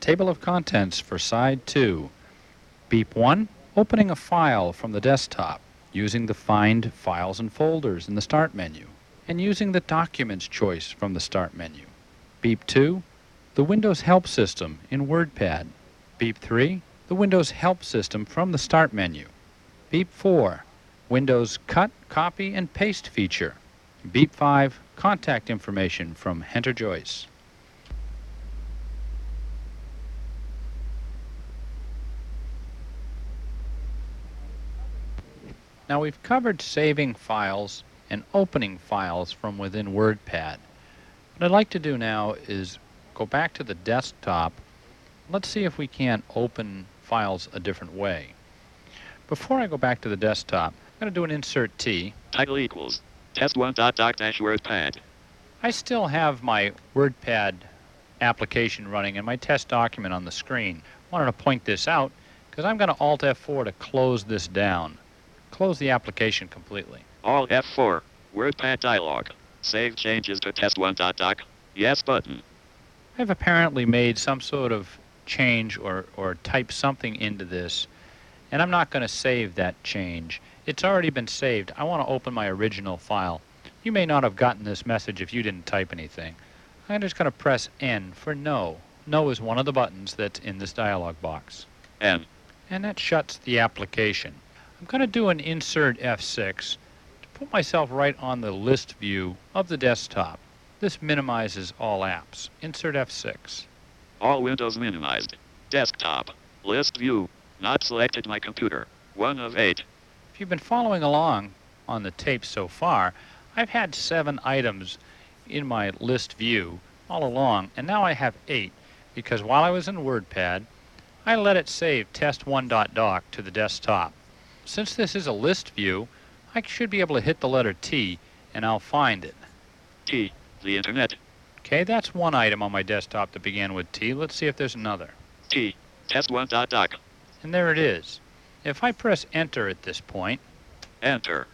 Table of contents for side 2. Beep 1, opening a file from the desktop using the Find Files and Folders in the Start menu and using the Documents choice from the Start menu. Beep 2, the Windows Help System in WordPad. Beep 3, the Windows Help System from the Start menu. Beep 4, Windows Cut, Copy, and Paste feature. Beep 5, contact information from Hunter Joyce. Now we've covered saving files and opening files from within WordPad. What I'd like to do now is go back to the desktop. Let's see if we can't open files a different way. Before I go back to the desktop, I'm going to do an insert T. Title equals test1.doc-WordPad. I still have my WordPad application running and my test document on the screen. I wanted to point this out because I'm going to Alt F4 to close this down. Close the application completely. Alt F4. WordPad dialog. Save changes to test1.doc. Yes button. I've apparently made some sort of change or typed something into this, and I'm not going to save that change. It's already been saved. I want to open my original file. You may not have gotten this message if you didn't type anything. I'm just going to press N for No. No is one of the buttons that's in this dialog box. N. And that shuts the application. I'm going to do an insert F6 to put myself right on the list view of the desktop. This minimizes all apps. Insert F6. All windows minimized. Desktop. List view. Not selected my computer. 1 of 8. If you've been following along on the tape so far, I've had 7 items in my list view all along, and now I have 8 because while I was in WordPad, I let it save test1.doc to the desktop. Since this is a list view, I should be able to hit the letter T and I'll find it. T. The Internet. Okay, that's one item on my desktop that began with T. Let's see if there's another. T. Test1.doc. And there it is. If I press Enter at this point, Enter.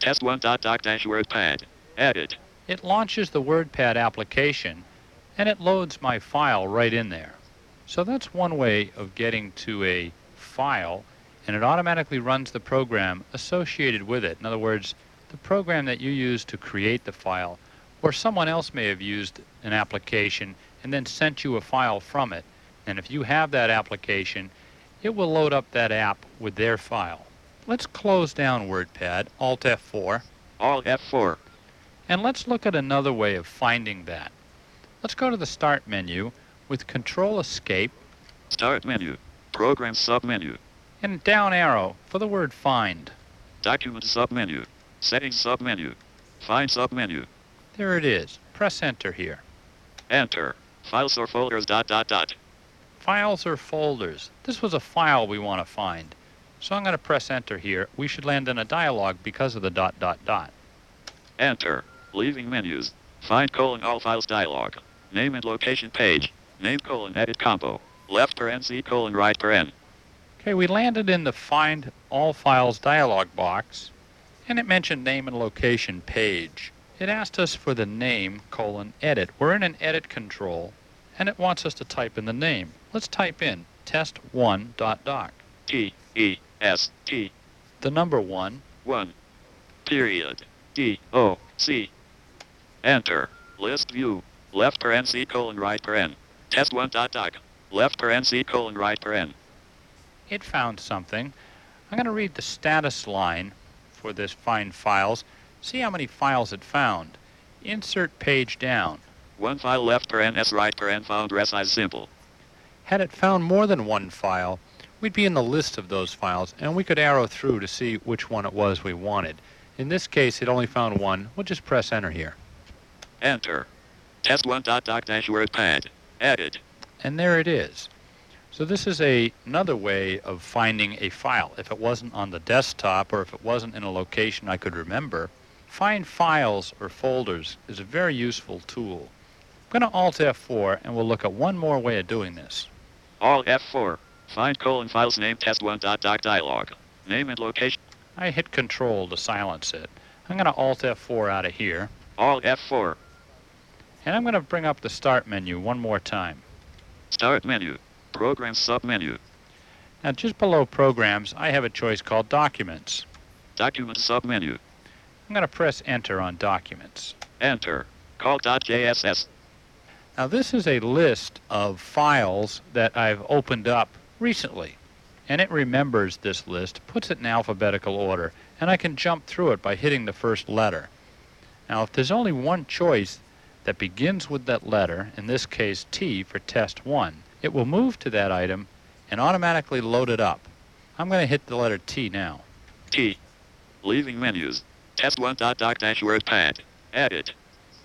Test1.doc-WordPad. Edit. It launches the WordPad application and it loads my file right in there. So that's one way of getting to a file, and it automatically runs the program associated with it. In other words, the program that you use to create the file, or someone else may have used an application and then sent you a file from it. And if you have that application, it will load up that app with their file. Let's close down WordPad, Alt F4. Alt F4. And let's look at another way of finding that. Let's go to the Start menu with Control Escape. Start menu. Program submenu. And down arrow for the word Find. Document submenu. Settings submenu. Find submenu. There it is. Press Enter here. Enter. Files or folders ... Files or folders. This was a file we want to find. So I'm going to press Enter here. We should land in a dialog because of the ... Enter. Leaving menus. Find : all files dialog. Name and location page. Name : edit combo. Left parenthesis : right paren. Okay, we landed in the Find All Files dialog box, and it mentioned name and location page. It asked us for the name : edit. We're in an edit control, and it wants us to type in the name. Let's type in test1.doc. T-E-S-T. The number 1. 1. Period. D-O-C. Enter. List view. Left parenthesis : right paren. Test1.doc. Left parenthesis : right paren. It found something. I'm going to read the status line for this Find Files. See how many files it found. Insert page down. 1 file left paren s right paren found resize simple. Had it found more than one file, we'd be in the list of those files, and we could arrow through to see which one it was we wanted. In this case, it only found one. We'll just press Enter here. Enter. Test1.doc-WordPad. Edit. And there it is. So this is another way of finding a file. If it wasn't on the desktop or if it wasn't in a location I could remember, Find Files or Folders is a very useful tool. I'm going to Alt F4 and we'll look at one more way of doing this. Alt F4. Find : files name test1.doc dialog. Name and location. I hit Control to silence it. I'm going to Alt F4 out of here. Alt F4. And I'm going to bring up the Start menu one more time. Start menu. Program submenu. Now, just below Programs, I have a choice called Documents. Document submenu. I'm going to press Enter on Documents. Enter. Call.jss. Now, this is a list of files that I've opened up recently, and it remembers this list, puts it in alphabetical order, and I can jump through it by hitting the first letter. Now, if there's only one choice that begins with that letter, in this case T for Test 1, it will move to that item and automatically load it up. I'm going to hit the letter T now. T. Leaving menus. Test1.doc-WordPad. Edit.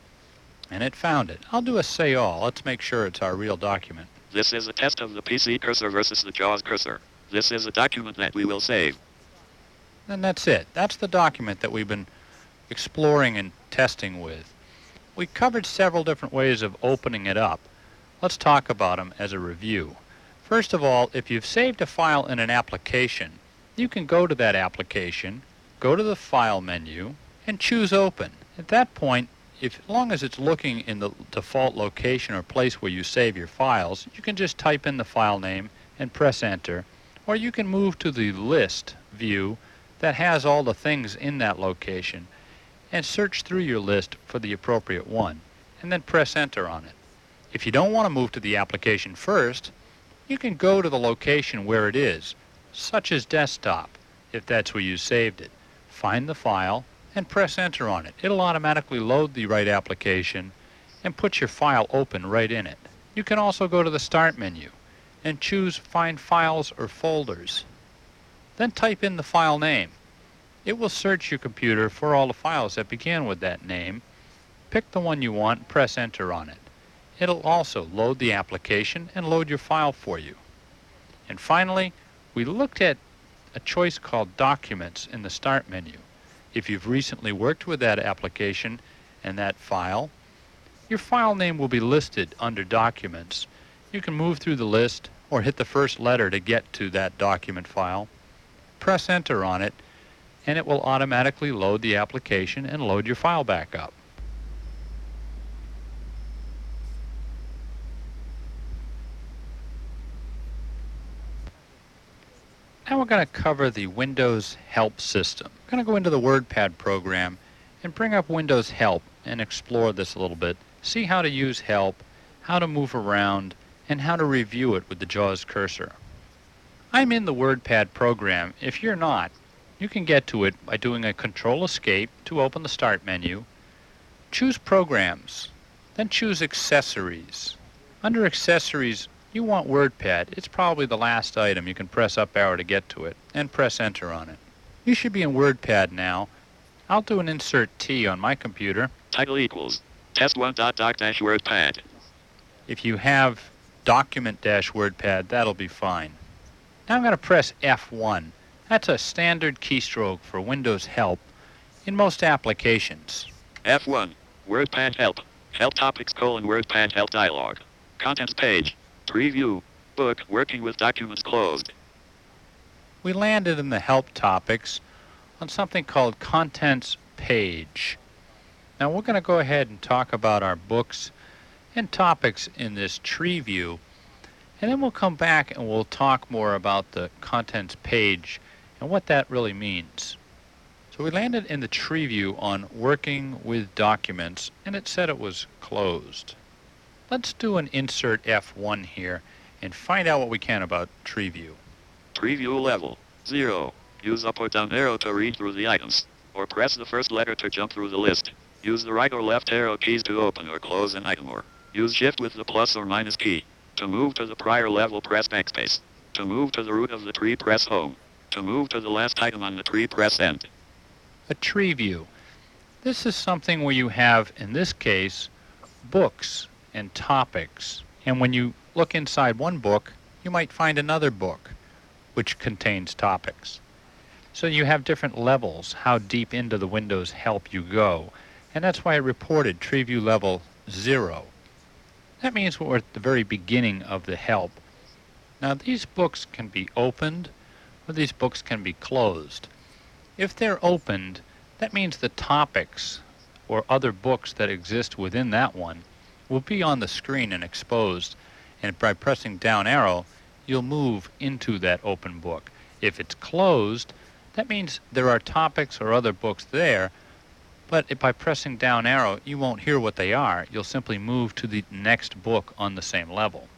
And it found it. I'll do a say all. Let's make sure it's our real document. This is a test of the PC cursor versus the JAWS cursor. This is a document that we will save. And that's it. That's the document that we've been exploring and testing with. We covered several different ways of opening it up. Let's talk about them as a review. First of all, if you've saved a file in an application, you can go to that application, go to the File menu, and choose Open. At that point, as long as it's looking in the default location or place where you save your files, you can just type in the file name and press Enter, or you can move to the List view that has all the things in that location and search through your list for the appropriate one, and then press Enter on it. If you don't want to move to the application first, you can go to the location where it is, such as Desktop, if that's where you saved it. Find the file and press Enter on it. It'll automatically load the right application and put your file open right in it. You can also go to the Start menu and choose Find Files or Folders. Then type in the file name. It will search your computer for all the files that begin with that name. Pick the one you want and press Enter on it. It'll also load the application and load your file for you. And finally, we looked at a choice called Documents in the Start menu. If you've recently worked with that application and that file, your file name will be listed under Documents. You can move through the list or hit the first letter to get to that document file. Press Enter on it, and it will automatically load the application and load your file back up. Now we're going to cover the Windows Help system. I'm going to go into the WordPad program and bring up Windows Help and explore this a little bit, see how to use Help, how to move around, and how to review it with the JAWS cursor. I'm in the WordPad program. If you're not, you can get to it by doing a Control Escape to open the Start menu. Choose Programs, then choose Accessories. Under Accessories, you want WordPad. It's probably the last item. You can press up arrow to get to it and press Enter on it. You should be in WordPad now. I'll do an Insert T on my computer. Title equals test1.doc-WordPad. If you have Document-WordPad, that'll be fine. Now I'm going to press F1. That's a standard keystroke for Windows Help in most applications. F1. WordPad Help. Help Topics: WordPad Help dialog. Contents page. Preview. Book. Working with documents closed. We landed in the Help Topics on something called Contents Page. Now we're going to go ahead and talk about our books and topics in this tree view, and then we'll come back and we'll talk more about the Contents Page and what that really means. So we landed in the tree view on Working with Documents, and it said it was closed. Let's do an Insert F1 here and find out what we can about tree view. Tree view level 0. Use up or down arrow to read through the items, or press the first letter to jump through the list. Use the right or left arrow keys to open or close an item, or use Shift with the plus or minus key. To move to the prior level, press backspace. To move to the root of the tree, press Home. To move to the last item on the tree, press End. A tree view. This is something where you have, in this case, books and topics. And when you look inside one book, you might find another book which contains topics. So you have different levels, how deep into the Windows Help you go. And that's why it reported tree view level 0. That means we're at the very beginning of the help. Now these books can be opened or these books can be closed. If they're opened, that means the topics or other books that exist within that one will be on the screen and exposed, and by pressing down arrow you'll move into that open book. If it's closed, that means there are topics or other books there, but by pressing down arrow, you won't hear what they are. You'll simply move to the next book on the same level.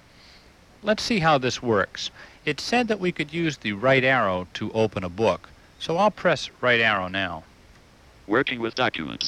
Let's see how this works. It said that we could use the right arrow to open a book, so I'll press right arrow now. Working with documents.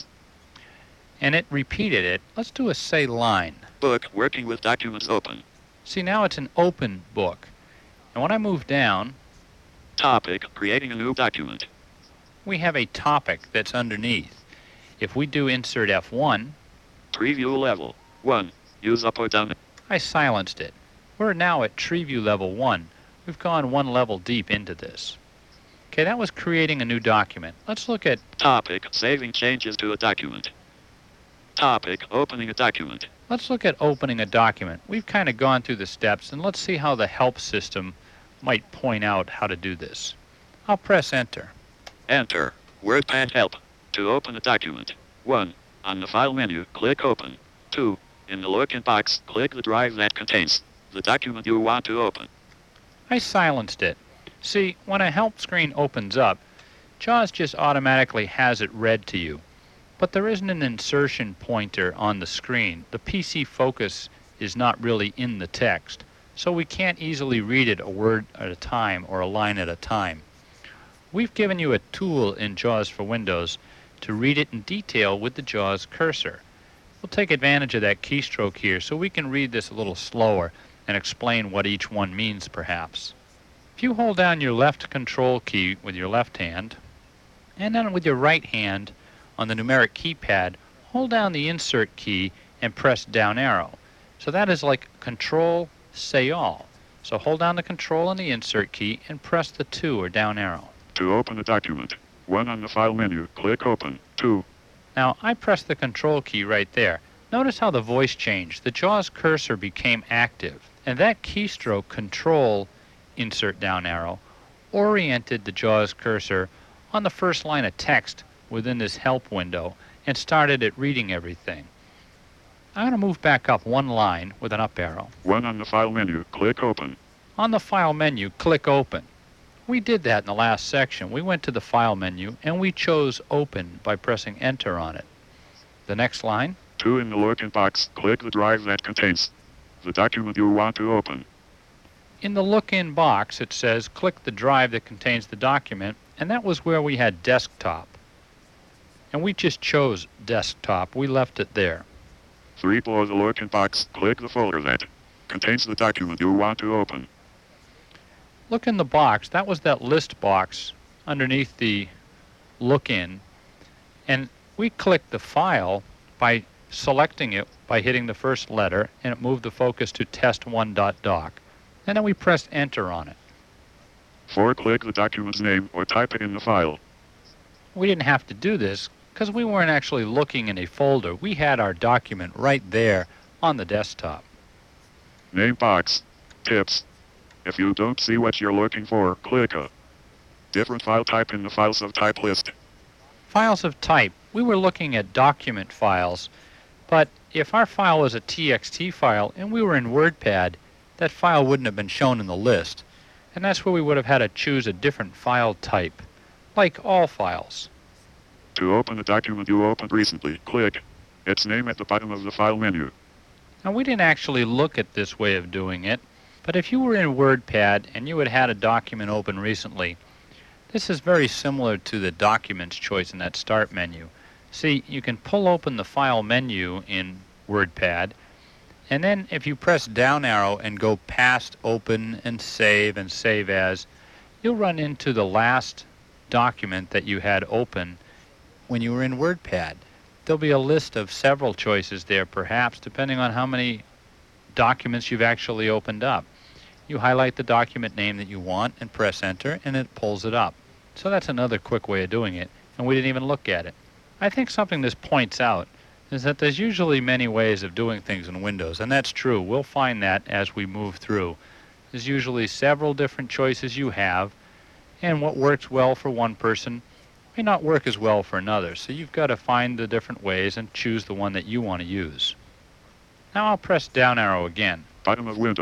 And it repeated it. Let's do a say line. Book, working with documents open. See, now it's an open book. And when I move down, Topic, creating a new document. we have a topic that's underneath. If we do insert F1, Preview level. 1. Use up or down. I silenced it. We're now at tree view level 1. We've gone one level deep into this. Okay, that was creating a new document. Let's look at Topic, saving changes to a document. Topic, opening a document. opening a document. We've kind of gone through the steps, and let's see how the help system might point out how to do this. I'll press enter. Enter. WordPad help. To open a document. 1. On the file menu, click open. 2. In the looking box, click the drive that contains the document you want to open. I silenced it. See, when a help screen opens up, JAWS just automatically has it read to you. But there isn't an insertion pointer on the screen. The PC focus is not really in the text, so we can't easily read it a word at a time or a line at a time. We've given you a tool in JAWS for Windows to read it in detail with the JAWS cursor. We'll take advantage of that keystroke here so we can read this a little slower and explain what each one means perhaps. If you hold down your left control key with your left hand, and then with your right hand on the numeric keypad, hold down the insert key and press down arrow. So that is like control, say all. So hold down the control and the insert key and press the 2 or down arrow. To open a document. 1 on the file menu, click open. 2. Now I pressed the control key right there. Notice how the voice changed. The JAWS cursor became active, and that keystroke control insert down arrow oriented the JAWS cursor on the first line of text within this help window and started it reading everything. I'm going to move back up one line with an up arrow. 1 on the file menu, click open. On the file menu, click open. We did that in the last section. We went to the file menu and we chose open by pressing enter on it. The next line, 2 in the looking box, click the drive that contains the document you want to open. in the look-in box it says click the drive that contains the document, and that was where we had desktop. And we just chose desktop. We left it there. 3 below the looking box, click the folder that contains the document you want to open. Look in the box. That was that list box underneath the look-in. And we clicked the file by selecting it by hitting the first letter, and it moved the focus to test1.doc. And then we pressed enter on it. 4 click the document's name or type it in the file. We didn't have to do this because we weren't actually looking in a folder. We had our document right there on the desktop. Name box. Tips. If you don't see what you're looking for, click a different file type in the files of type list. Files of type. We were looking at document files, but if our file was a TXT file and we were in WordPad, that file wouldn't have been shown in the list. And that's where we would have had to choose a different file type, like all files. To open a document you opened recently, click its name at the bottom of the file menu. Now, we didn't actually look at this way of doing it, but if you were in WordPad and you had had a document open recently, this is very similar to the Documents choice in that Start menu. See, you can pull open the File menu in WordPad, and then if you press down arrow and go past Open and Save As, you'll run into the last document that you had open when you were in WordPad. There'll be a list of several choices there, perhaps, depending on how many documents you've actually opened up. You highlight the document name that you want and press enter, and it pulls it up. So that's another quick way of doing it, and we didn't even look at it. I think something this points out is that there's usually many ways of doing things in Windows, and that's true. We'll find that as we move through. There's usually several different choices you have, and what works well for one person may not work as well for another, so you've got to find the different ways and choose the one that you want to use. Now I'll press down arrow again. Bottom of window.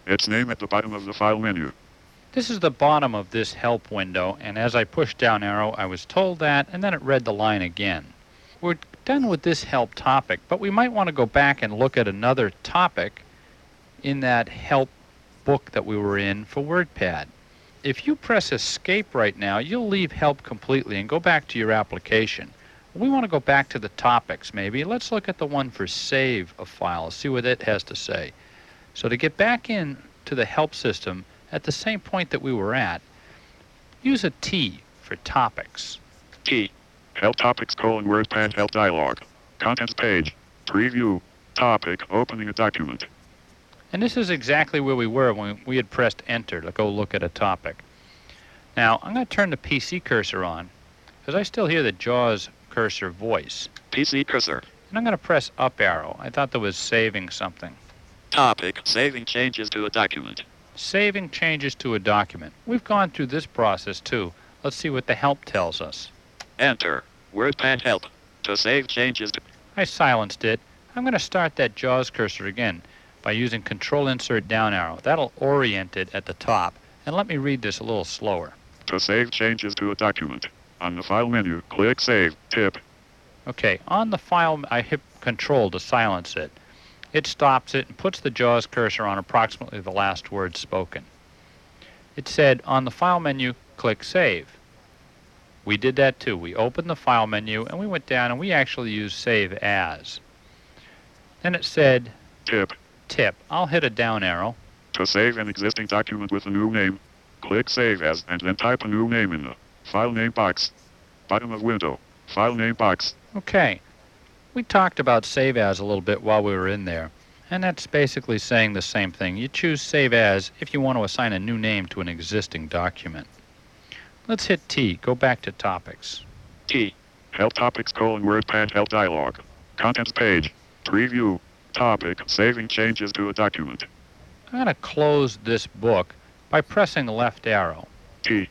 Its name at the bottom of the file menu. This is the bottom of this help window, and as I pushed down arrow, I was told that, and then it read the line again. We're done with this help topic, but we might want to go back and look at another topic in that help book that we were in for WordPad. If you press escape right now, you'll leave help completely and go back to your application. We want to go back to the topics maybe. Let's look at the one for save a file, see what it has to say. So to get back in to the help system at the same point that we were at, use a T for topics. T. Help topics : WordPad help dialog. Contents page. Preview. Topic: opening a document. And this is exactly where we were when we had pressed enter to go look at a topic. Now I'm going to turn the PC cursor on because I still hear the JAWS cursor voice. PC cursor. And I'm going to press up arrow. I thought that was saving something. Topic: saving changes to a document. Saving changes to a document. We've gone through this process too. Let's see what the help tells us. Enter. WordPad help. To save changes to... I silenced it. I'm going to start that JAWS cursor again by using Control Insert down arrow. That'll orient it at the top. And let me read this a little slower. To save changes to a document. On the file menu, click Save. Tip. Okay, on the file, I hit Control to silence it. It stops it and puts the JAWS cursor on approximately the last word spoken. It said, on the file menu, click Save. We did that too. We opened the file menu and we went down and we actually used Save As. Then it said, Tip. Tip. I'll hit a down arrow. To save an existing document with a new name, click Save As and then type a new name in the file name box. Bottom of window. File name box. Okay. We talked about Save As a little bit while we were in there. And that's basically saying the same thing. You choose Save As if you want to assign a new name to an existing document. Let's hit T. Go back to topics. T. Help topics : WordPad help dialog. Contents page. Preview. Topic: saving changes to a document. I'm going to close this book by pressing the left arrow. T.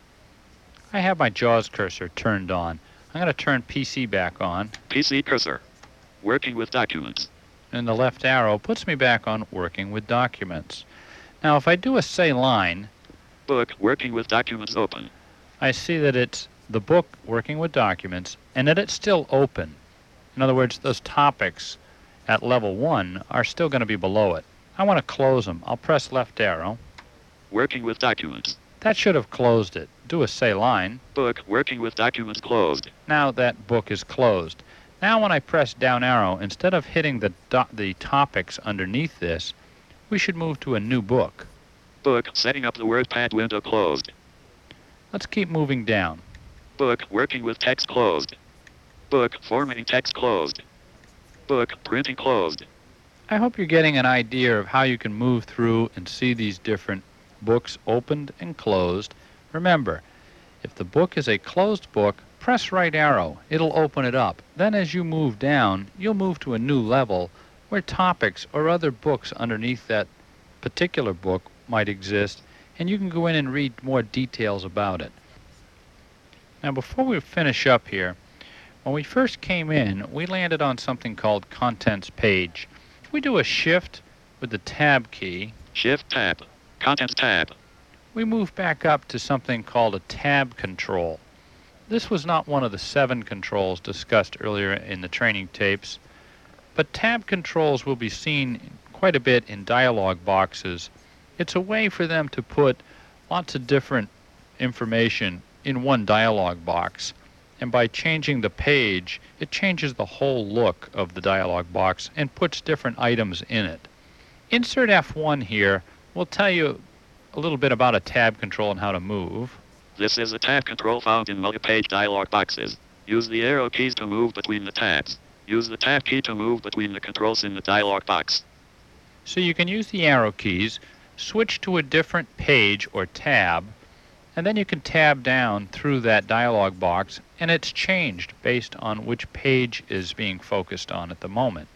I have my JAWS cursor turned on. I'm going to turn PC back on, PC cursor. Working with documents. and the left arrow puts me back on working with documents. Now if I do a say line, Book working with documents open. I see that it's the book working with documents and that it's still open. In other words, those topics at level 1 are still going to be below it. I want to close them. I'll press left arrow. Working with documents. That should have closed it. Do a say line. Book working with documents closed. Now that book is closed. Now when I press down arrow, instead of hitting the topics underneath this, we should move to a new book. Book setting up the WordPad window closed. Let's keep moving down. Book working with text closed. Book formatting text closed. Book printing closed. I hope you're getting an idea of how you can move through and see these different books opened and closed. Remember, if the book is a closed book, press right arrow. It'll open it up. Then as you move down, you'll move to a new level where topics or other books underneath that particular book might exist, and you can go in and read more details about it. Now before we finish up here, when we first came in, we landed on something called Contents Page. If we do a Shift with the Tab key, Shift tab. Contents tab. we move back up to something called a Tab control. This was not one of the 7 controls discussed earlier in the training tapes, but tab controls will be seen quite a bit in dialog boxes. It's a way for them to put lots of different information in one dialog box, and by changing the page, it changes the whole look of the dialog box and puts different items in it. Insert F1 here will tell you a little bit about a tab control and how to move. This is a tab control found in multi-page dialog boxes. Use the arrow keys to move between the tabs. Use the tab key to move between the controls in the dialog box. So you can use the arrow keys, switch to a different page or tab, and then you can tab down through that dialog box, and it's changed based on which page is being focused on at the moment.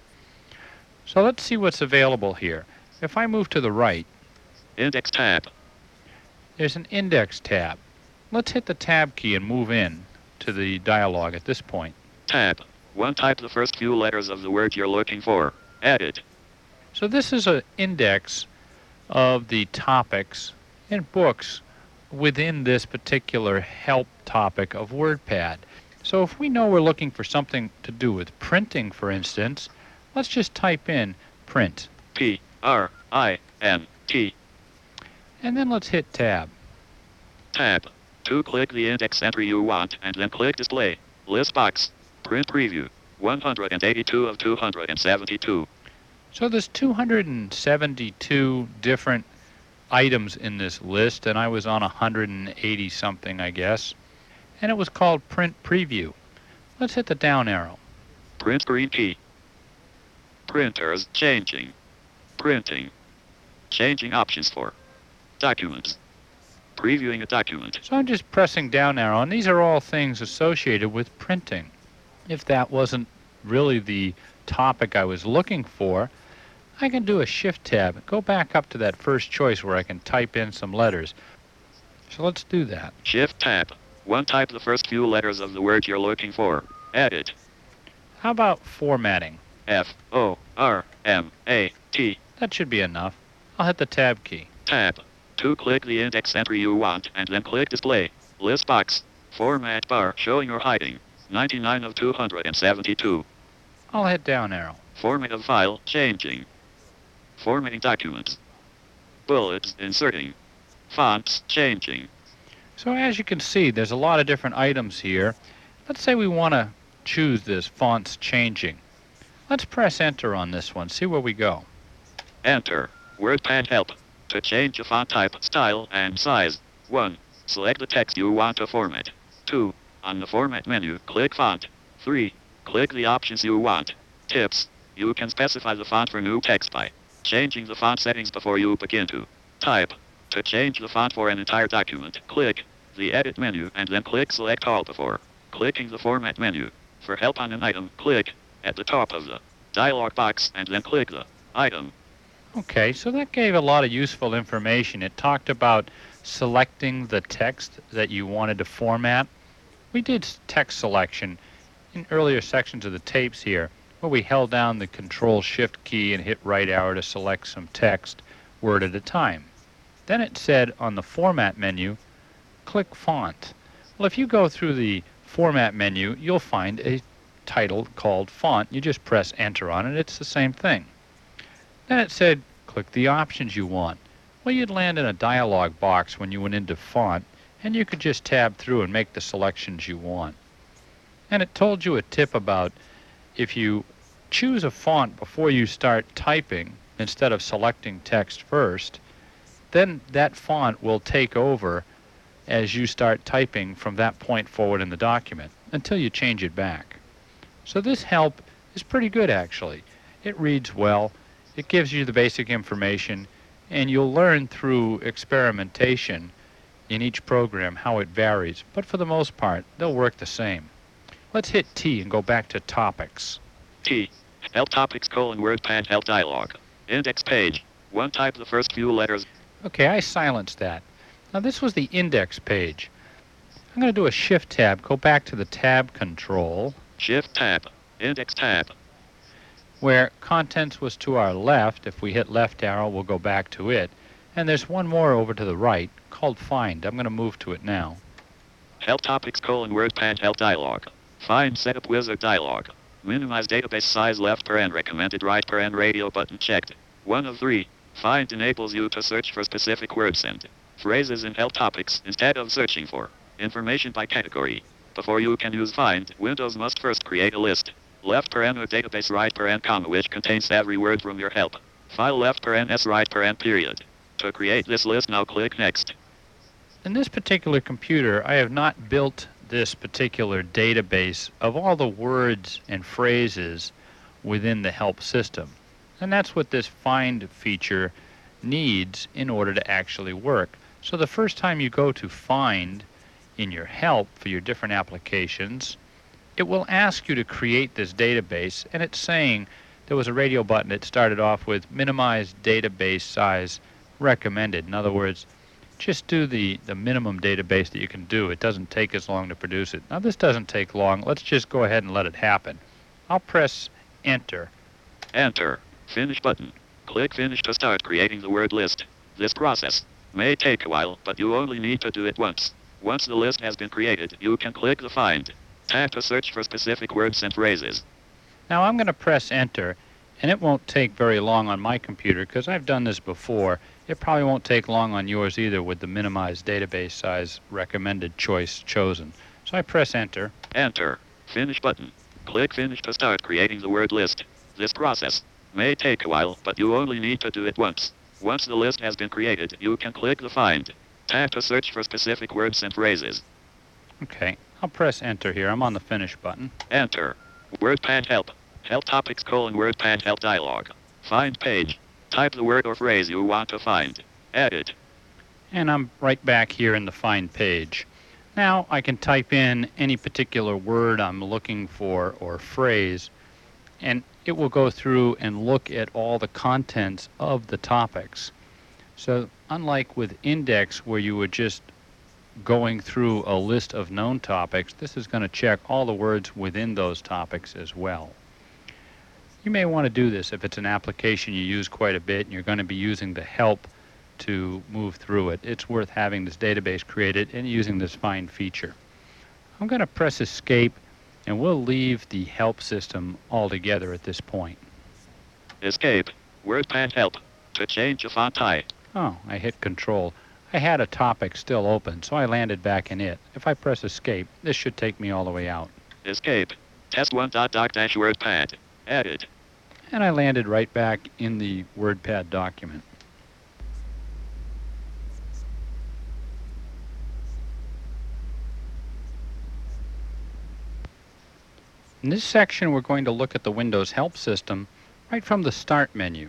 So let's see what's available here. If I move to the right, Index tab. there's an Index tab. Let's hit the Tab key and move in to the dialog at this point. Tab. 1. Type the first few letters of the word you're looking for. Added. So this is an index of the topics in books within this particular help topic of WordPad. So if we know we're looking for something to do with printing, for instance, let's just type in print. P-R-I-N-T. And then let's hit Tab. Tab. To click the index entry you want and then click Display. List box. Print preview. 182 of 272. So there's 272 different items in this list, and I was on 180 something, I guess. And it was called Print Preview. Let's hit the down arrow. Print green key. Printers changing. Printing. Changing options for documents. Previewing a document. So I'm just pressing down arrow, and these are all things associated with printing. If that wasn't really the topic I was looking for, I can do a Shift tab, go back up to that first choice where I can type in some letters. So let's do that. Shift tab. One, type the first few letters of the word you're looking for. Edit. How about formatting? F-O-R-M-A-T. That should be enough. I'll hit the Tab key. Tab. To click the index entry you want and then click Display. List box. Format bar showing or hiding. 99 of 272. I'll hit down arrow. Format of file changing. Formatting documents. Bullets inserting. Fonts changing. So as you can see, there's a lot of different items here. Let's say we want to choose this fonts changing. Let's press enter on this one, see where we go. Enter. WordPad help. To change a font type, style, and size. 1. Select the text you want to format. 2. On the format menu, click font. 3. Click the options you want. Tips. You can specify the font for new text by changing the font settings before you begin to type. To change the font for an entire document, click the Edit menu and then click Select All before clicking the Format menu. For help on an item, click at the top of the dialog box and then click the item. Okay, so that gave a lot of useful information. It talked about selecting the text that you wanted to format. We did text selection in earlier sections of the tapes here, where we held down the Control-Shift key and hit right arrow to select some text, word at a time. Then it said on the Format menu, click Font. Well, if you go through the Format menu, you'll find a title called Font. You just press Enter on it. It's the same thing. Then it said, click the options you want. Well, you'd land in a dialog box when you went into Font, and you could just tab through and make the selections you want. And it told you a tip about if you choose a font before you start typing, instead of selecting text first, then that font will take over as you start typing from that point forward in the document until you change it back. So this help is pretty good, actually. It reads well, it gives you the basic information, and you'll learn through experimentation in each program how it varies, but for the most part, they'll work the same. Let's hit T and go back to Topics. T. Help Topics : WordPad Help dialog. Index page. 1, type the first few letters. Okay, I silenced that. Now this was the index page. I'm going to do a Shift tab, go back to the Tab control, Shift tab. Index tab. where Contents was to our left. If we hit left arrow, we'll go back to it. And there's one more over to the right called Find. I'm going to move to it now. Help Topics : WordPad Help dialog. Find Setup Wizard dialog. Minimize database size left paren recommended right paren radio button checked. 1 of 3. Find enables you to search for specific words and phrases in Help Topics instead of searching for information by category. Before you can use Find, Windows must first create a list. Left paren or database right paren comma which contains every word from your help. File left paren s right paren period. To create this list, now click Next. In this particular computer, I have not built this particular database of all the words and phrases within the help system. And that's what this Find feature needs in order to actually work. So the first time you go to Find in your help for your different applications, it will ask you to create this database, and it's saying there was a radio button that started off with minimize database size recommended. In other words, just do the minimum database that you can do. It doesn't take as long to produce it. Now this doesn't take long. Let's just go ahead and let it happen. I'll press Enter. Enter. Finish button. Click Finish to start creating the word list. This process may take a while, but you only need to do it once. Once the list has been created, you can click the Find tab to search for specific words and phrases. Now I'm going to press enter, and it won't take very long on my computer because I've done this before. It probably won't take long on yours either with the minimized database size recommended choice chosen. So I press enter. Enter. Finish button. Click Finish to start creating the word list. This process may take a while, but you only need to do it once. Once the list has been created, you can click the Find tab to search for specific words and phrases. Okay, I'll press enter here. I'm on the Finish button. Enter. WordPad Help. Help Topics: WordPad Help dialog. Find page. Type the word or phrase you want to find. Edit. And I'm right back here in the Find page. Now I can type in any particular word I'm looking for or phrase, and it will go through and look at all the contents of the topics. So unlike with index where you were just going through a list of known topics, this is going to check all the words within those topics as well. You may want to do this if it's an application you use quite a bit and you're going to be using the help to move through it. It's worth having this database created and using this Find feature. I'm going to press Escape, and we'll leave the help system altogether at this point. Escape. WordPad Help. To change a font type. Oh, I hit Control. I had a topic still open, so I landed back in it. If I press Escape, this should take me all the way out. Escape. Test1.doc-WordPad. Edit. And I landed right back in the WordPad document. In this section, we're going to look at the Windows Help System right from the Start menu.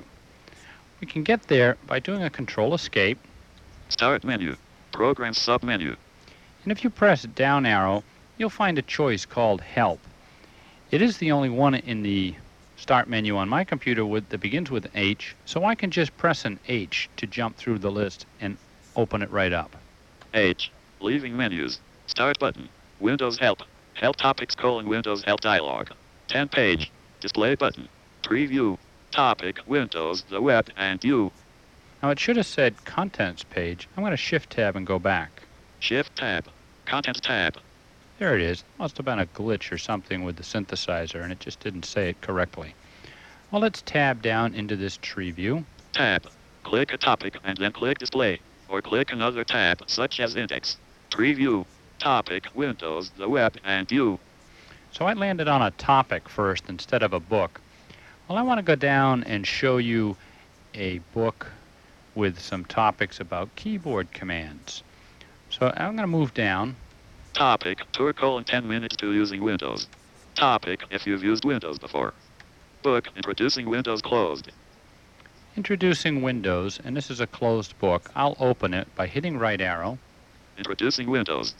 We can get there by doing a Control Escape. Start menu. Program submenu. And if you press down arrow, you'll find a choice called Help. It is the only one in the Start menu on my computer that begins with H, so I can just press an H to jump through the list and open it right up. H. Leaving menus. Start button. Windows Help. Help Topics: Windows Help dialog. 10 page. Display button. Preview. Topic: Windows, the web, and you. Now it should have said Contents page. I'm going to Shift Tab and go back. Shift tab. Contents tab. There it is. Must have been a glitch or something with the synthesizer, and it just didn't say it correctly. Well, let's tab down into this tree view. Tab. Click a topic and then click Display, or click another tab such as Index. Preview. Topic: Windows, the web, and you. So I landed on a topic first instead of a book. Well, I want to go down and show you a book with some topics about keyboard commands. So I'm going to move down. Topic: Tour: 10 minutes to using Windows. Topic: If you've used Windows before. Book: Introducing Windows closed. Introducing Windows, and this is a closed book. I'll open it by hitting right arrow. Introducing Windows.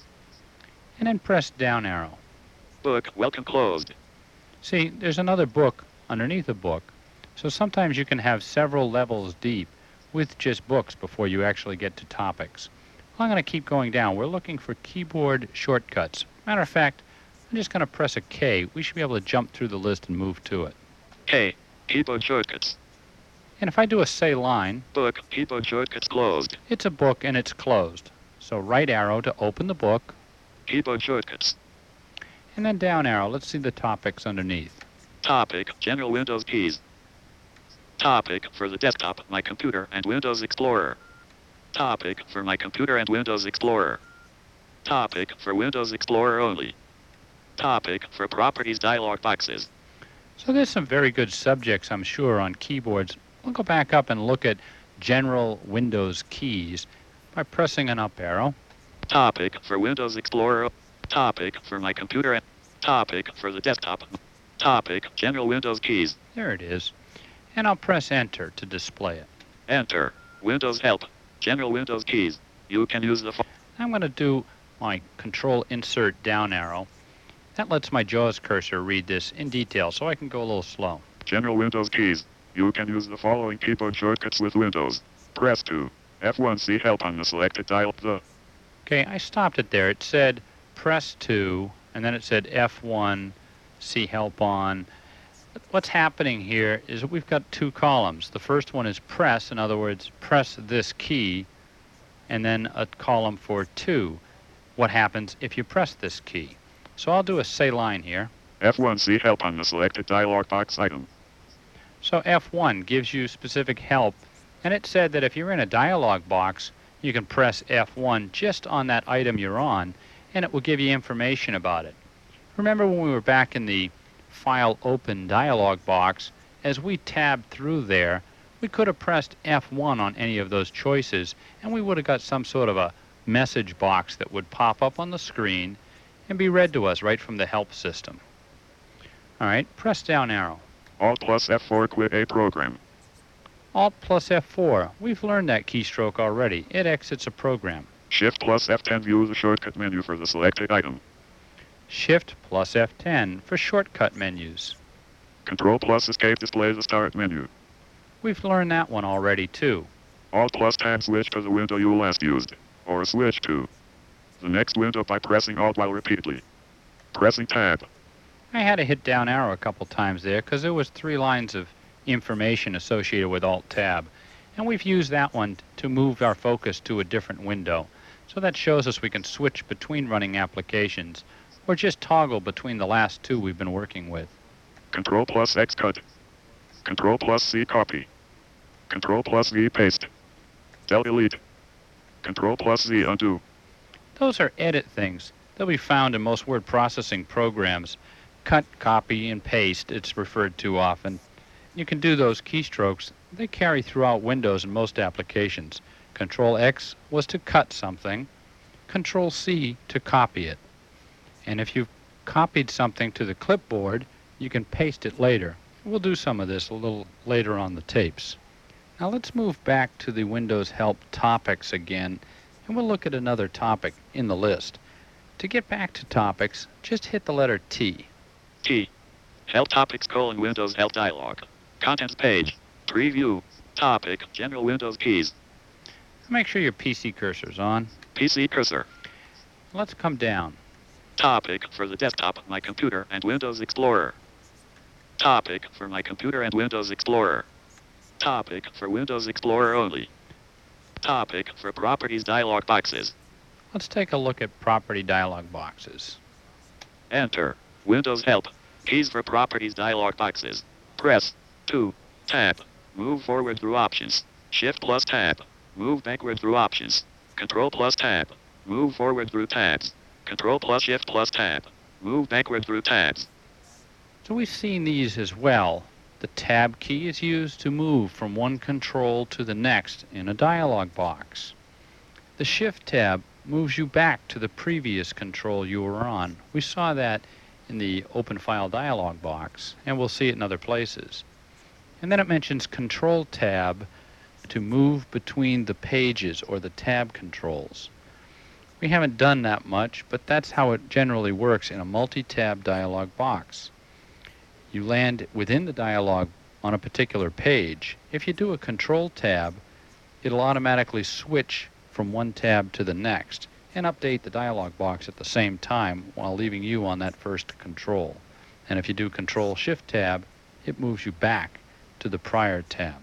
And then press down arrow. Book: Welcome closed. See, there's another book underneath a book. So sometimes you can have several levels deep with just books before you actually get to topics. Well, I'm going to keep going down. We're looking for keyboard shortcuts. Matter of fact, I'm just going to press a K. We should be able to jump through the list and move to it. K. Keyboard shortcuts. And if I do a say line, Book: Keyboard shortcuts closed. it's a book and it's closed. So right arrow to open the book, Keyboard shortcuts. and then down arrow. Let's see the topics underneath. Topic: General Windows keys. Topic: For the desktop, my computer, and Windows Explorer. Topic: For my computer and Windows Explorer. Topic: For Windows Explorer only. Topic: For properties dialog boxes. So there's some very good subjects, I'm sure, on keyboards. We'll go back up and look at general Windows keys by pressing an up arrow. Topic: For Windows Explorer. Topic: For my computer and topic: For the desktop. Topic: General Windows keys. There it is. And I'll press enter to display it. Enter. Windows Help. General Windows keys. You can use the I'm going to do my control insert down arrow. That lets my JAWS cursor read this in detail, so I can go a little slow. General Windows keys. You can use the following keyboard shortcuts with Windows. Press 2. F1 see help on the selected dial. Okay, I stopped it there. It said press 2, and then it said F1, see help on. What's happening here is that we've got two columns. The first one is press, in other words, press this key, and then a column for 2. What happens if you press this key? So I'll do a say line here. F1 see help on the selected dialog box item. So F1 gives you specific help, and it said that if you're in a dialog box, you can press F1 just on that item you're on, and it will give you information about it. Remember when we were back in the File Open dialog box, as we tabbed through there, we could have pressed F1 on any of those choices, and we would have got some sort of a message box that would pop up on the screen and be read to us right from the help system. All right, press down arrow. Alt plus F4 quit a program. Alt plus F4. We've learned that keystroke already. It exits a program. Shift plus F10 views the shortcut menu for the selected item. Shift plus F10 for shortcut menus. Control plus Escape displays the start menu. We've learned that one already too. Alt plus Tab switch to the window you last used, or switch to the next window by pressing Alt while repeatedly pressing Tab. I had to hit down arrow a couple times there because there was 3 lines of information associated with Alt Tab, and we've used that one to move our focus to a different window. So that shows us we can switch between running applications or just toggle between the last 2 we've been working with. Control plus X cut. Control plus C copy. Control plus V paste. Del delete. Control plus Z undo. Those are edit things. They'll be found in most word processing programs. Cut, copy, and paste, it's referred to often. You can do those keystrokes. They carry throughout Windows in most applications. Control X was to cut something. Control C to copy it. And if you've copied something to the clipboard, you can paste it later. We'll do some of this a little later on the tapes. Now let's move back to the Windows Help topics again, and we'll look at another topic in the list. To get back to topics, just hit the letter T. T. Help topics : Windows Help dialog. Contents page. Preview. Topic. General Windows keys. Make sure your PC cursor's on. PC cursor. Let's come down. Topic for the desktop, my computer, and Windows Explorer. Topic for my computer and Windows Explorer. Topic for Windows Explorer only. Topic for properties dialog boxes. Let's take a look at property dialog boxes. Enter. Windows Help. Keys for properties dialog boxes. Press 2. Tab. Move forward through options. Shift plus Tab. Move backward through options. Control plus Tab. Move forward through tabs. Control plus Shift plus Tab. Move backward through tabs. So we've seen these as well. The Tab key is used to move from one control to the next in a dialog box. The Shift tab moves you back to the previous control you were on. We saw that in the Open File dialog box, and we'll see it in other places. And then it mentions Control tab to move between the pages or the tab controls. We haven't done that much, but that's how it generally works in a multi-tab dialog box. You land within the dialog on a particular page. If you do a Control tab, it'll automatically switch from one tab to the next and update the dialog box at the same time while leaving you on that first control. And if you do Control Shift tab, it moves you back to the prior tab.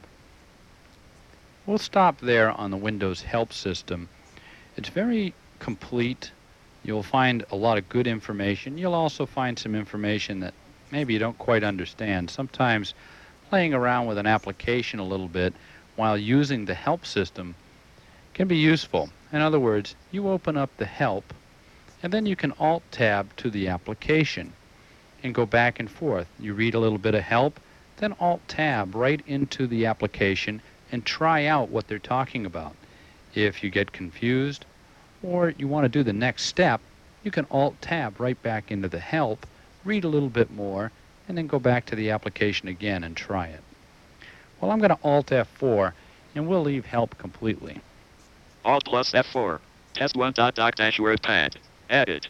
We'll stop there on the Windows Help system. It's very complete. You'll find a lot of good information. You'll also find some information that maybe you don't quite understand. Sometimes playing around with an application a little bit while using the help system can be useful. In other words, you open up the help and then you can Alt-Tab to the application and go back and forth. You read a little bit of help, then Alt-Tab right into the application and try out what they're talking about. If you get confused or you want to do the next step, you can Alt-Tab right back into the help, read a little bit more, and then go back to the application again and try it. Well, I'm going to Alt F4, and we'll leave help completely. Alt plus F4. Test 1. Doc dash WordPad. Edit.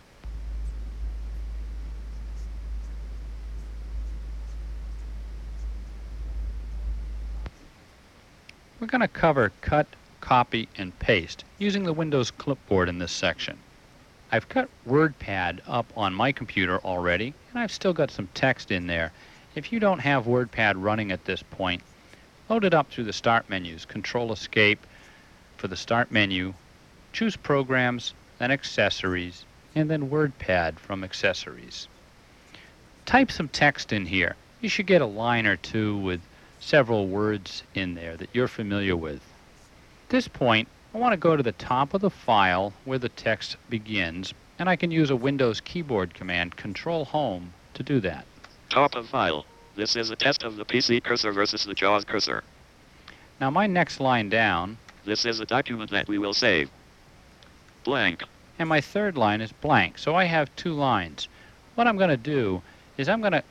We're going to cover cut, copy, and paste using the Windows clipboard in this section. I've cut WordPad up on my computer already, and I've still got some text in there. If you don't have WordPad running at this point, load it up through the Start menus. Control Escape for the Start menu, choose Programs, then Accessories, and then WordPad from Accessories. Type some text in here. You should get a line or two with several words in there that you're familiar with. At this point, I want to go to the top of the file where the text begins, and I can use a Windows keyboard command, Control Home, to do that. Top of file. This is a test of the PC cursor versus the JAWS cursor. Now my next line down, This is a document that we will save. Blank. and my third line is blank, so I have two lines. What I'm going to do is I'm going to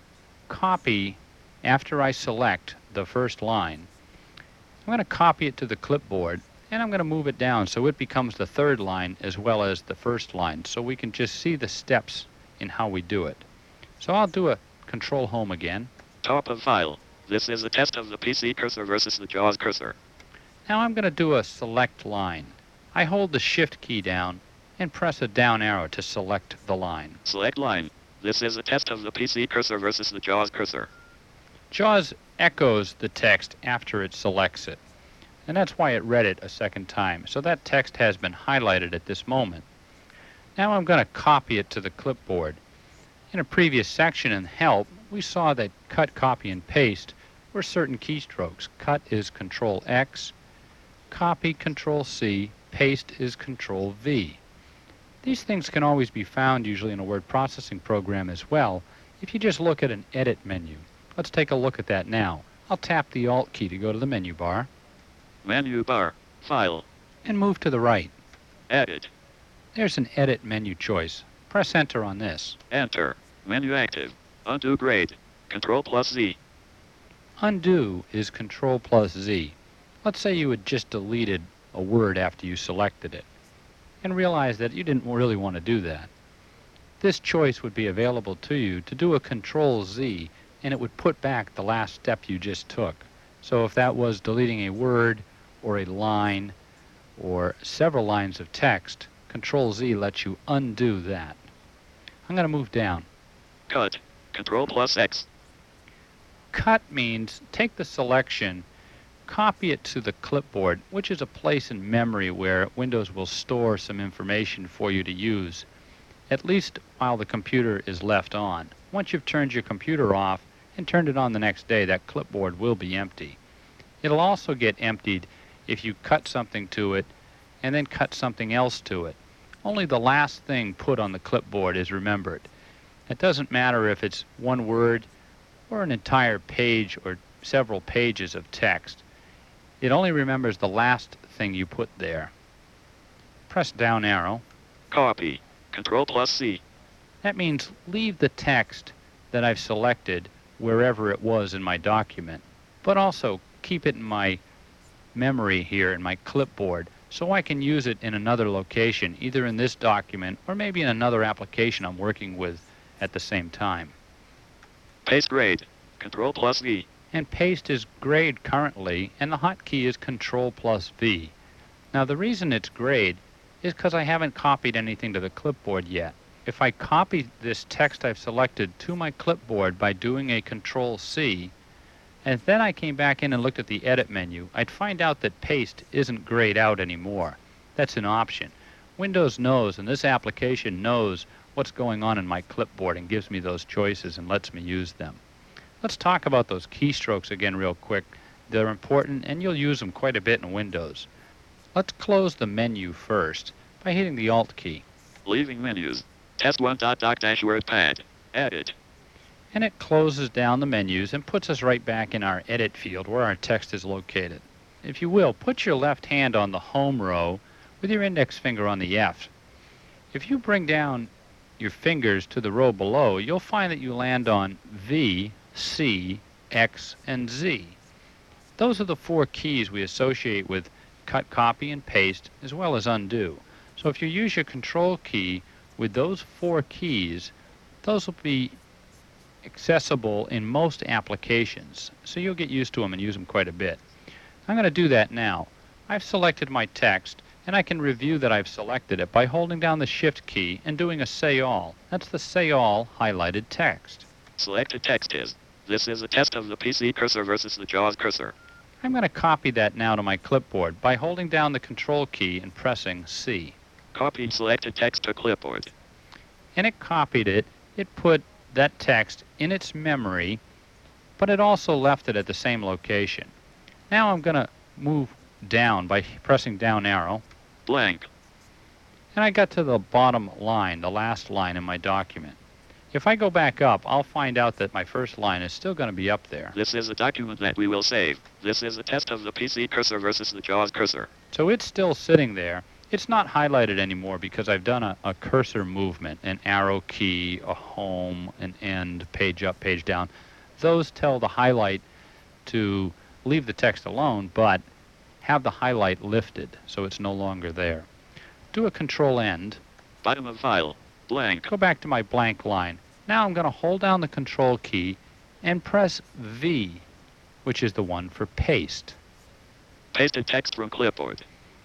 copy, after I select the first line, I'm going to copy it to the clipboard, and I'm going to move it down so it becomes the third line as well as the first line, so we can just see the steps in how we do it. So I'll do a Control Home again. Top of file. This is a test of the PC cursor versus the JAWS cursor. Now I'm going to do a select line. I hold the Shift key down and press a down arrow to select the line. Select line. This is a test of the PC cursor versus the JAWS cursor. JAWS echoes the text after it selects it, and that's why it read it a second time. So that text has been highlighted at this moment. Now I'm going to copy it to the clipboard. In a previous section in Help, we saw that Cut, Copy, and Paste were certain keystrokes. Cut is Control X, Copy, Control C, Paste is Control V. These things can always be found usually in a word processing program as well if you just look at an Edit menu. Let's take a look at that now. I'll tap the Alt key to go to the menu bar Menu bar. File. and move to the right. Edit. There's an Edit menu choice. Press Enter on this. Enter. Menu active. Undo grade. Control plus Z. Undo is Control plus Z. Let's say you had just deleted a word after you selected it and realized that you didn't really want to do that. This choice would be available to you to do a Control Z, and it would put back the last step you just took. So if that was deleting a word or a line or several lines of text, Control Z lets you undo that. I'm going to move down. Cut. Control plus X. Cut means take the selection, copy it to the clipboard, which is a place in memory where Windows will store some information for you to use, at least while the computer is left on. Once you've turned your computer off and turned it on the next day, that clipboard will be empty. It'll also get emptied if you cut something to it and then cut something else to it. Only the last thing put on the clipboard is remembered. It doesn't matter if it's one word or an entire page or several pages of text. It only remembers the last thing you put there. Press down arrow. Copy. Control plus C. That means leave the text that I've selected wherever it was in my document, but also keep it in my memory here in my clipboard so I can use it in another location, either in this document or maybe in another application I'm working with at the same time. Paste grade. Control plus V. And paste is grayed currently, and the hotkey is Control plus V. Now the reason it's grayed is because I haven't copied anything to the clipboard yet. If I copy this text I've selected to my clipboard by doing a Control C, and then I came back in and looked at the Edit menu, I'd find out that paste isn't grayed out anymore. That's an option. Windows knows, and this application knows, what's going on in my clipboard and gives me those choices and lets me use them. Let's talk about those keystrokes again real quick. They're important, and you'll use them quite a bit in Windows. Let's close the menu first by hitting the Alt key. Leaving menus. Test 1. WordPad. Edit. And it closes down the menus and puts us right back in our Edit field where our text is located. If you will, put your left hand on the Home row with your index finger on the F. If you bring down your fingers to the row below, you'll find that you land on V, C, X, and Z. Those are the four keys we associate with cut, copy, and paste, as well as undo. So if you use your Control key with those four keys, those will be accessible in most applications, so you'll get used to them and use them quite a bit. I'm going to do that now. I've selected my text, and I can review that I've selected it by holding down the Shift key and doing a Say All. That's the Say All highlighted text. Selected text is This is a test of the PC cursor versus the JAWS cursor. I'm going to copy that now to my clipboard by holding down the Control key and pressing C. Copied selected text to clipboard. And it copied it. It put that text in its memory, but it also left it at the same location. Now I'm going to move down by pressing down arrow, Blank. and I got to the bottom line, the last line in my document. If I go back up, I'll find out that my first line is still going to be up there. This is a document that we will save. This is a test of the PC cursor versus the JAWS cursor. So it's still sitting there. It's not highlighted anymore because I've done a cursor movement, an arrow key, a home, an end, page up, page down. Those tell the highlight to leave the text alone, but have the highlight lifted so it's no longer there. Do a Control End. Bottom of file. Blank. Go back to my blank line. Now I'm going to hold down the Control key and press V, which is the one for paste. Pasted text from clipboard.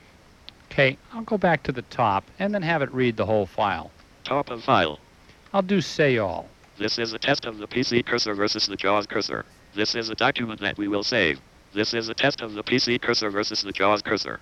Okay, I'll go back to the top and then have it read the whole file. Top of file. I'll do Say All. This is a test of the PC cursor versus the JAWS cursor. This is a document that we will save. This is a test of the PC cursor versus the JAWS cursor.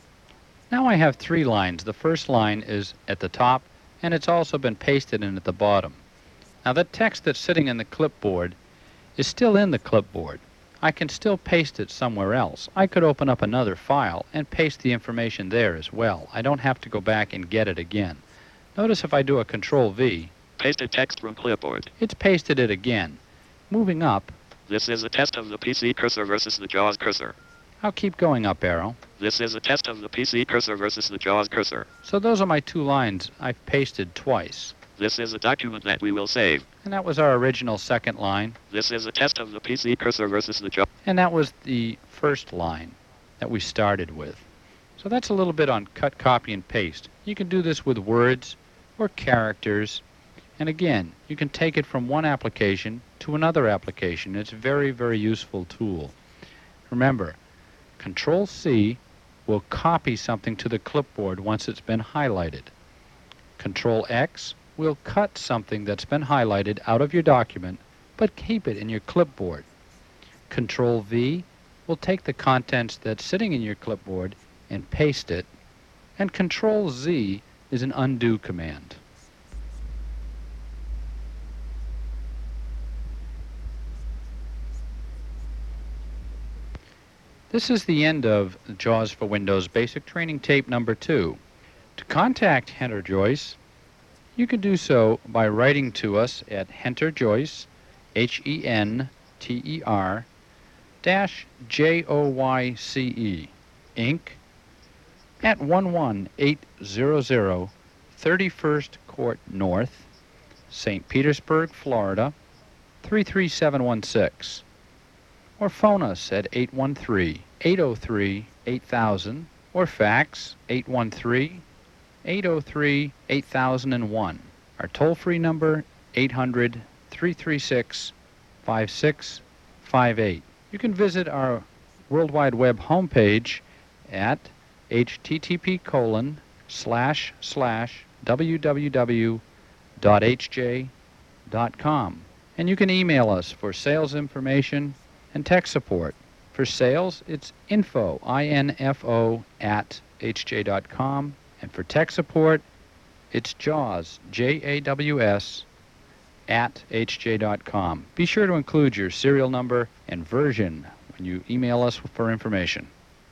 Now I have 3 lines. The first line is at the top, and it's also been pasted in at the bottom. Now the text that's sitting in the clipboard is still in the clipboard. I can still paste it somewhere else. I could open up another file and paste the information there as well. I don't have to go back and get it again. Notice if I do a Control V, Pasted text from clipboard. it's pasted it again. Moving up, This is a test of the PC cursor versus the JAWS cursor. I'll keep going up arrow. This is a test of the PC cursor versus the JAWS cursor. So those are my 2 lines I've pasted twice. This is a document that we will save. And that was our original second line. This is a test of the PC cursor versus the JAWS. And that was the first line that we started with. So that's a little bit on cut, copy, and paste. You can do this with words or characters. And again, you can take it from one application to another application. It's a very, very useful tool. Remember, Control C will copy something to the clipboard once it's been highlighted. Control X will cut something that's been highlighted out of your document, but keep it in your clipboard. Control V will take the contents that's sitting in your clipboard and paste it, and Control Z is an undo command. This is the end of JAWS for Windows Basic Training Tape number 2. To contact Hentor Joyce, you can do so by writing to us at Hentor Joyce, H-E-N-T-E-R, -J-O-Y-C-E, Inc., at 11800 31st Court North, St. Petersburg, Florida, 33716. Or phone us at 813-803-8000 or fax 813-803-8001. Our toll-free number 800-336-5658. You can visit our World Wide Web homepage at http://www.hj.com. And you can email us for sales information and tech support. For sales, it's info, I-N-F-O, @hj.com. And for tech support, it's JAWS, J-A-W-S, @hj.com. Be sure to include your serial number and version when you email us for information.